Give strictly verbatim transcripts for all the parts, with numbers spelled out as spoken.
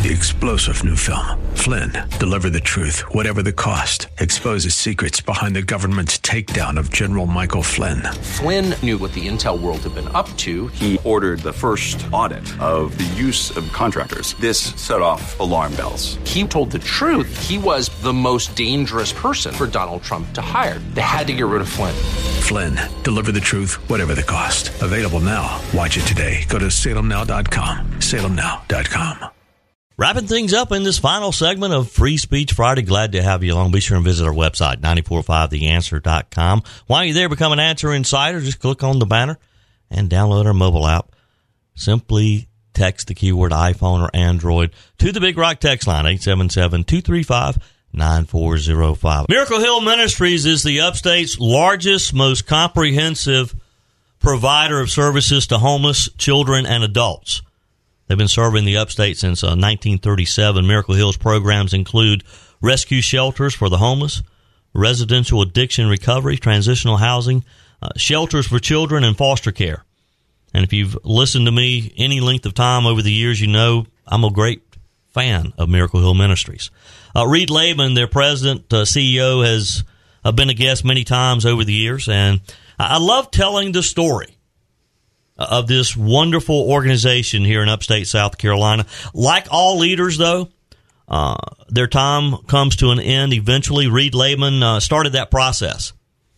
the explosive new film, Flynn, Deliver the Truth, Whatever the Cost, exposes secrets behind the government's takedown of General Michael Flynn. Flynn knew what the intel world had been up to. He ordered the first audit of the use of contractors. This set off alarm bells. He told the truth. He was the most dangerous person for Donald Trump to hire. They had to get rid of Flynn. Flynn, Deliver the Truth, Whatever the Cost. Available now. Watch it today. Go to salem now dot com. salem now dot com. Wrapping things up in this final segment of Free Speech Friday. Glad to have you along. Be sure and visit our website, nine four five the answer dot com. While you're there, become an Answer Insider. Just click on the banner and download our mobile app. Simply text the keyword iPhone or Android to the Big Rock text line, eight seven seven, two three five, nine four zero five. Miracle Hill Ministries is the upstate's largest, most comprehensive provider of services to homeless children and adults. They've been serving the upstate since uh, nineteen thirty-seven. Miracle Hill's programs include rescue shelters for the homeless, residential addiction recovery, transitional housing, uh, shelters for children, and foster care. And if you've listened to me any length of time over the years, you know I'm a great fan of Miracle Hill Ministries. Uh, Reed Laban, their president, uh, C E O, has uh, been a guest many times over the years, and I love telling the story of this wonderful organization here in upstate South Carolina. Like all leaders, though, uh, their time comes to an end eventually. Reed Laban uh, started that process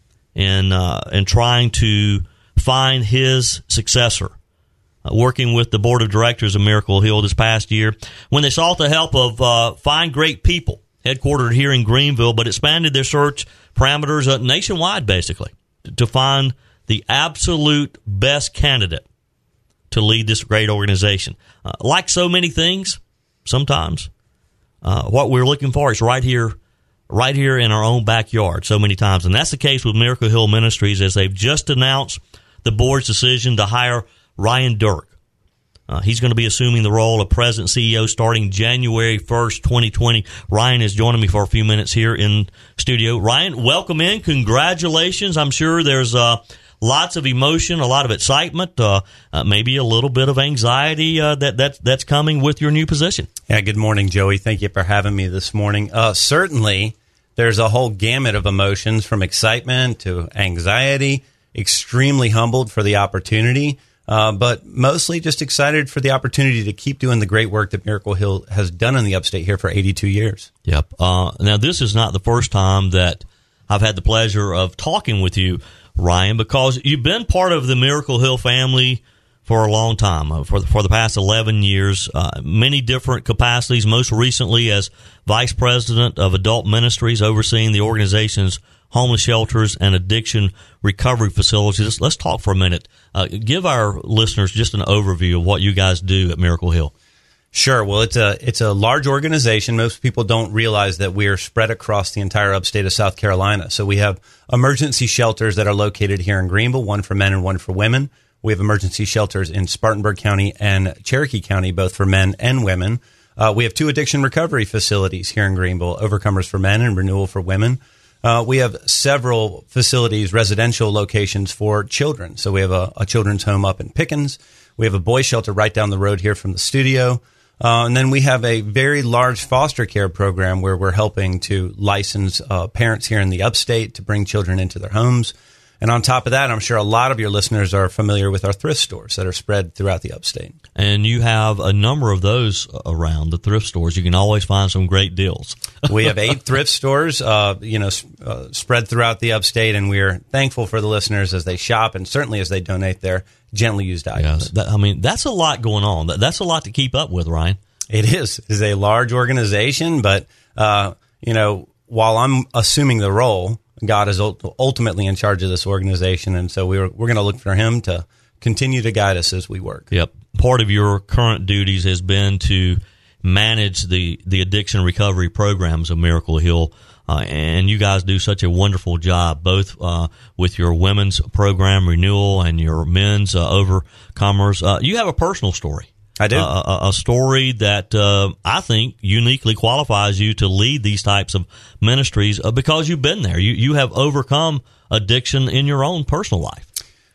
in, uh, in trying to find his successor, uh, working with the board of directors of Miracle Hill this past year when they sought the help of uh, Find Great People, headquartered here in Greenville, but expanded their search parameters uh, nationwide, basically, to find the absolute best candidate to lead this great organization. Uh, like so many things, sometimes uh, what we're looking for is right here, right here in our own backyard so many times. And that's the case with Miracle Hill Ministries, as they've just announced the board's decision to hire Ryan Dirk. Uh, he's going to be assuming the role of President C E O starting January first, twenty twenty. Ryan is joining me for a few minutes here in studio. Ryan, welcome in. Congratulations. I'm sure there's uh, lots of emotion, a lot of excitement, uh, uh, maybe a little bit of anxiety uh, that, that that's coming with your new position. Yeah, good morning, Joey. Thank you for having me this morning. Uh, certainly, there's a whole gamut of emotions from excitement to anxiety, extremely humbled for the opportunity. Uh, but mostly just excited for the opportunity to keep doing the great work that Miracle Hill has done in the upstate here for eighty-two years. Yep. Uh, now, this is not the first time that I've had the pleasure of talking with you, Ryan, because you've been part of the Miracle Hill family for a long time, uh, for, the, for the past eleven years, uh, many different capacities, most recently as Vice President of Adult Ministries, overseeing the organization's homeless shelters and addiction recovery facilities. Let's, let's talk for a minute. Uh, give our listeners just an overview of what you guys do at Miracle Hill. Sure. Well, it's a it's a large organization. Most people don't realize that we are spread across the entire upstate of South Carolina. So we have emergency shelters that are located here in Greenville, one for men and one for women. We have emergency shelters in Spartanburg County and Cherokee County, both for men and women. Uh, we have two addiction recovery facilities here in Greenville, Overcomers for men and Renewal for women. Uh, we have several facilities, residential locations for children. So we have a, a children's home up in Pickens. We have a boys shelter right down the road here from the studio. Uh, and then we have a very large foster care program where we're helping to license uh, parents here in the upstate to bring children into their homes. And on top of that, I'm sure a lot of your listeners are familiar with our thrift stores that are spread throughout the upstate. And you have a number of those around, the thrift stores. You can always find some great deals. We have eight thrift stores, uh, you know, uh, spread throughout the upstate, and we're thankful for the listeners as they shop and certainly as they donate their gently used items. Yeah, that, I mean, that's a lot going on. That, that's a lot to keep up with, Ryan. It is. It is a large organization, but, uh, you know, while I'm assuming the role, God is ultimately in charge of this organization, and so we're we're going to look for Him to continue to guide us as we work. Yep. Part of your current duties has been to manage the, the addiction recovery programs of Miracle Hill, uh, and you guys do such a wonderful job, both uh, with your women's program, Renewal, and your men's uh, Overcomers. Uh, you have a personal story. I do. Uh, a, a story that uh, I think uniquely qualifies you to lead these types of ministries uh, because you've been there. You you have overcome addiction in your own personal life.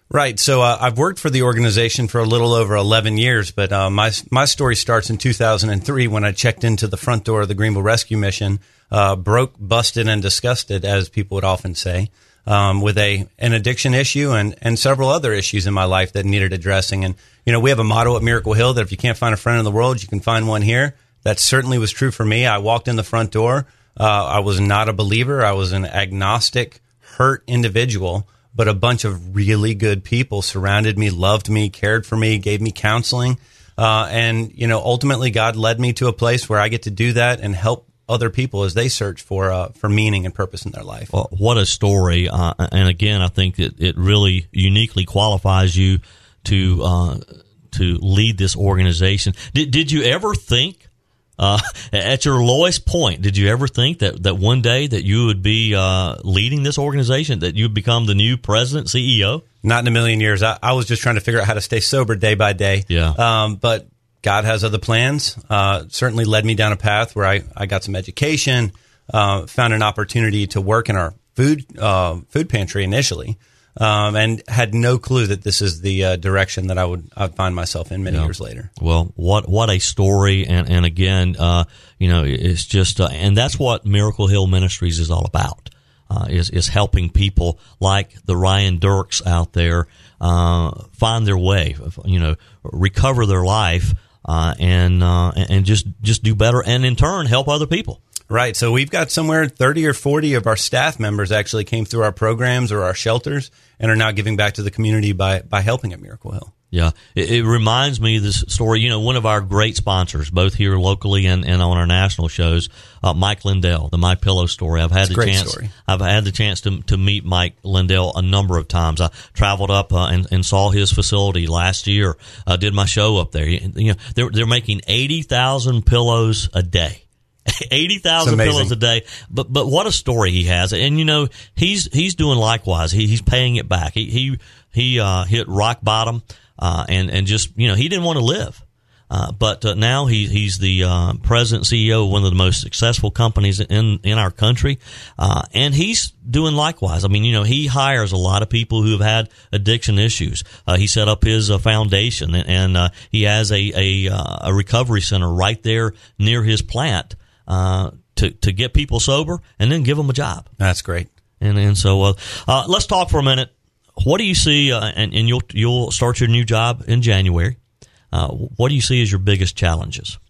Right. So uh, I've worked for the organization for a little over eleven years, but uh, my my story starts in two thousand three when I checked into the front door of the Greenville Rescue Mission, uh, broke, busted, and disgusted, as people would often say, um, with a an addiction issue and, and several other issues in my life that needed addressing. And, you know, we have a motto at Miracle Hill that if you can't find a friend in the world, you can find one here. That certainly was true for me. I walked in the front door. Uh, I was not a believer. I was an agnostic, hurt individual. But a bunch of really good people surrounded me, loved me, cared for me, gave me counseling. Uh, and, you know, ultimately God led me to a place where I get to do that and help other people as they search for uh, for meaning and purpose in their life. Well, what a story. Uh, and again, I think that it really uniquely qualifies you to uh, to lead this organization. Did, did you ever think, Uh, at your lowest point, did you ever think that, that one day that you would be uh, leading this organization, that you'd become the new president, C E O? Not in a million years. I, I was just trying to figure out how to stay sober day by day. Yeah. Um, but God has other plans. Uh, certainly led me down a path where I, I got some education, uh, found an opportunity to work in our food uh, food pantry initially. Um, and had no clue that this is the uh, direction that I would I'd find myself in many yeah. years later. Well, what what a story, and and again, uh, you know, it's just, uh, and that's what Miracle Hill Ministries is all about, uh, is is helping people like the Ryan Dirks out there uh, find their way, you know, recover their life, uh, and uh, and just just do better, and in turn help other people. Right. So we've got somewhere thirty or forty of our staff members actually came through our programs or our shelters and are now giving back to the community by, by helping at Miracle Hill. Yeah. It, it reminds me of this story. You know, one of our great sponsors, both here locally and, and on our national shows, uh, Mike Lindell, the My Pillow story. I've had That's the a great chance, story. I've had the chance to, to meet Mike Lindell a number of times. I traveled up uh, and, and saw his facility last year, uh, did my show up there. You know, they're, they're making eighty thousand pillows a day. eighty thousand pillows a day, but but what a story he has, and you know he's he's doing likewise. He, he's paying it back. He he he uh, hit rock bottom, uh, and and just you know he didn't want to live, uh, but uh, now he he's the uh, president C E O of one of the most successful companies in in our country, uh, and he's doing likewise. I mean, you know, he hires a lot of people who have had addiction issues. Uh, he set up his uh, foundation, and, and uh, he has a a, uh, a recovery center right there near his plant. Uh, to, to get people sober and then give them a job. That's great. And and so uh, uh, let's talk for a minute. What do you see, uh, and, and you'll you'll start your new job in January. Uh, what do you see as your biggest challenges?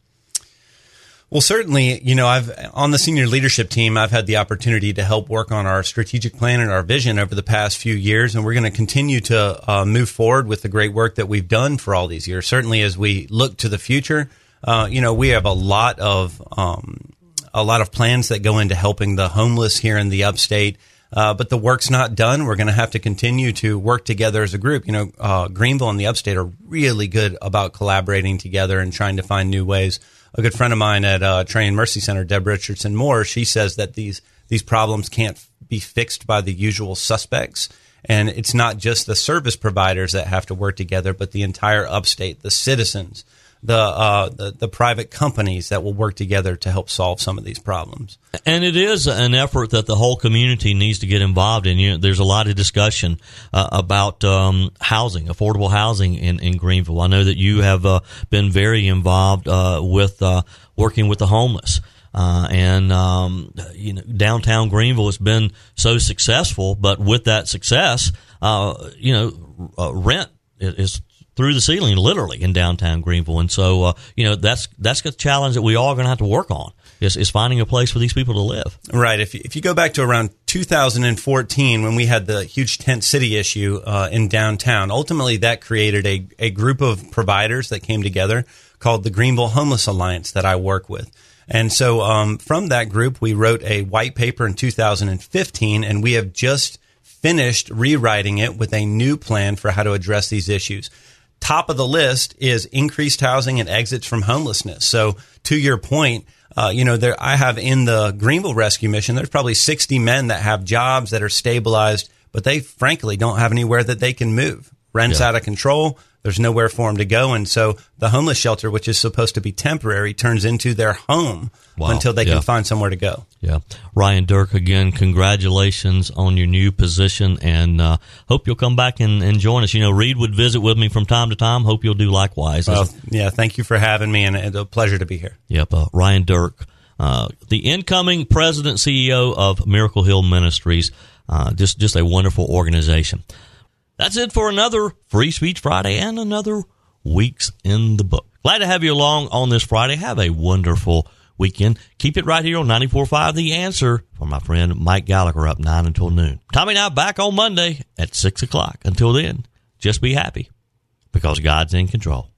Well, certainly, you know, I've on the senior leadership team, I've had the opportunity to help work on our strategic plan and our vision over the past few years, and we're going to continue to uh, move forward with the great work that we've done for all these years. Certainly, as we look to the future, uh, you know, we have a lot of um, a lot of plans that go into helping the homeless here in the upstate. Uh, but the work's not done. We're going to have to continue to work together as a group. You know, uh, Greenville and the upstate are really good about collaborating together and trying to find new ways. A good friend of mine at uh, Training Mercy Center, Deb Richardson Moore, she says that these these problems can't be fixed by the usual suspects. And it's not just the service providers that have to work together, but the entire upstate, the citizens, the, uh, the the private companies that will work together to help solve some of these problems. And it is an effort that the whole community needs to get involved in. You know, there's a lot of discussion uh, about um, housing, affordable housing in, in Greenville. I know that you have uh, been very involved uh, with uh, working with the homeless. Uh, and, um, you know, downtown Greenville has been so successful, but with that success, uh, you know, uh, rent is through the ceiling, literally, in downtown Greenville. And so, uh, you know, that's that's a challenge that we all are going to have to work on, is, is finding a place for these people to live. Right. If you, if you go back to around two thousand fourteen, when we had the huge tent city issue uh, in downtown, ultimately that created a, a group of providers that came together called the Greenville Homeless Alliance that I work with. And so um, from that group, we wrote a white paper in two thousand fifteen, and we have just finished rewriting it with a new plan for how to address these issues. Top of the list is increased housing and exits from homelessness. So to your point, uh, you know, there I have in the Greenville Rescue Mission, there's probably sixty men that have jobs that are stabilized, but they frankly don't have anywhere that they can move. Rent's yeah. out of control. There's nowhere for them to go. And so the homeless shelter, which is supposed to be temporary, turns into their home Wow. until they Yeah. can find somewhere to go. Yeah. Ryan Dirk, again, congratulations on your new position, and uh, hope you'll come back and, and join us. You know, Reed would visit with me from time to time. Hope you'll do likewise. Well, yeah, thank you for having me, and it's a pleasure to be here. Yep. Uh, Ryan Dirk, uh, the incoming president C E O of Miracle Hill Ministries. Uh, just, just a wonderful organization. That's it for another Free Speech Friday and another Weeks in the Book. Glad to have you along on this Friday. Have a wonderful weekend. Keep it right here on ninety-four point five The Answer for my friend Mike Gallagher up nine until noon. Tommy and I back on Monday at six o'clock. Until then, just be happy because God's in control.